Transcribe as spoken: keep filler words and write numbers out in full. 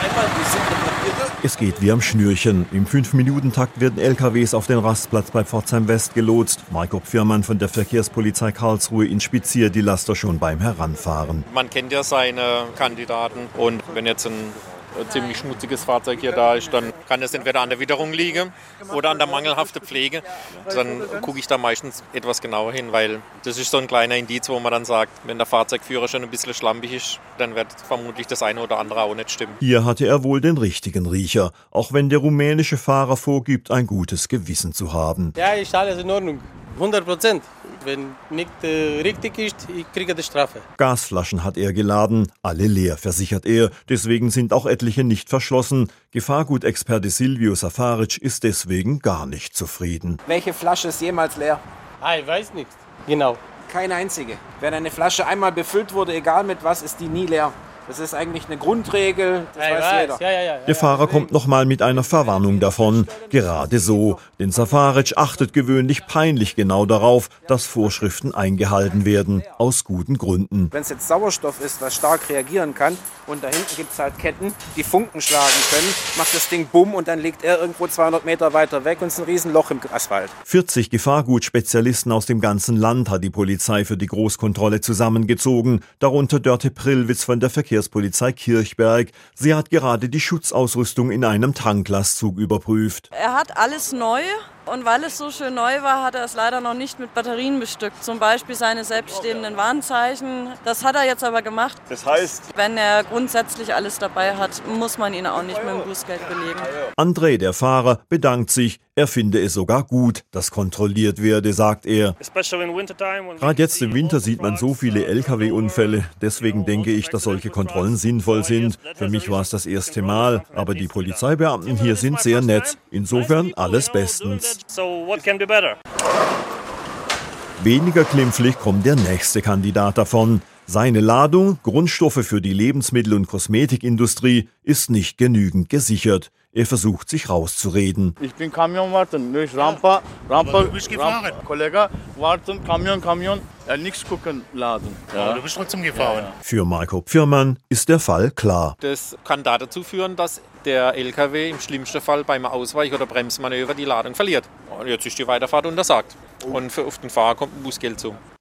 Es geht wie am Schnürchen. Im fünf Minuten Takt werden L K Ws auf den Rastplatz bei Pforzheim West gelotst. Marco Pfirmann von der Verkehrspolizei Karlsruhe inspiziert die Laster schon beim Heranfahren. Man kennt ja seine Kandidaten und wenn jetzt ein ziemlich schmutziges Fahrzeug hier da ist, dann kann es entweder an der Witterung liegen oder an der mangelhaften Pflege. Dann gucke ich da meistens etwas genauer hin, weil das ist so ein kleiner Indiz, wo man dann sagt, wenn der Fahrzeugführer schon ein bisschen schlampig ist, dann wird vermutlich das eine oder andere auch nicht stimmen. Hier hatte er wohl den richtigen Riecher, auch wenn der rumänische Fahrer vorgibt, ein gutes Gewissen zu haben. Ja, ist alles in Ordnung. hundert Prozent. Wenn nicht äh, richtig ist, ich kriege die Strafe. Gasflaschen hat er geladen, alle leer, versichert er. Deswegen sind auch etliche nicht verschlossen. Gefahrgutexperte Silvio Safaric ist deswegen gar nicht zufrieden. Welche Flasche ist jemals leer? Ah, ich weiß nicht. Genau. Keine einzige. Wenn eine Flasche einmal befüllt wurde, egal mit was, ist die nie leer. Das ist eigentlich eine Grundregel, das ja, weiß weiß. jeder. Ja, ja, ja, Der Fahrer kommt nochmal mit einer Verwarnung davon. Gerade so, denn Safaric achtet gewöhnlich peinlich genau darauf, dass Vorschriften eingehalten werden, aus guten Gründen. Wenn es jetzt Sauerstoff ist, was stark reagieren kann, und da hinten gibt es halt Ketten, die Funken schlagen können, macht das Ding bumm und dann liegt er irgendwo zweihundert Meter weiter weg und es ist ein Riesenloch im Asphalt. vierzig Gefahrgutspezialisten aus dem ganzen Land hat die Polizei für die Großkontrolle zusammengezogen, darunter Dörte Prillwitz von der Verkehrspolizei Kirchberg. Sie hat gerade die Schutzausrüstung in einem Tanklastzug überprüft. Er hat alles neu. Und weil es so schön neu war, hat er es leider noch nicht mit Batterien bestückt. Zum Beispiel seine selbststehenden Warnzeichen. Das hat er jetzt aber gemacht. Das heißt, wenn er grundsätzlich alles dabei hat, muss man ihn auch nicht mit dem Bußgeld belegen. André, der Fahrer, bedankt sich. Er finde es sogar gut, dass kontrolliert werde, sagt er. Gerade jetzt im Winter sieht man so viele L K W-Unfälle. Deswegen denke ich, dass solche Kontrollen sinnvoll sind. Für mich war es das erste Mal. Aber die Polizeibeamten hier sind sehr nett. Insofern alles bestens. Weniger glimpflich kommt der nächste Kandidat davon. Seine Ladung, Grundstoffe für die Lebensmittel- und Kosmetikindustrie, ist nicht genügend gesichert. Er versucht, sich rauszureden. Ich bin Kamion warten, durch Rampa, Rampa, du bist gefahren. Rampa, Kollege, warten, Kamion, Kamion, ja, nichts gucken, laden. Ja. Aber du bist trotzdem gefahren. Ja, ja. Für Marco Pfirmann ist der Fall klar. Das kann dazu führen, dass der L K W im schlimmsten Fall beim Ausweich- oder Bremsmanöver die Ladung verliert. Und jetzt ist die Weiterfahrt untersagt. Und für auf den Fahrer kommt ein Bußgeld zu.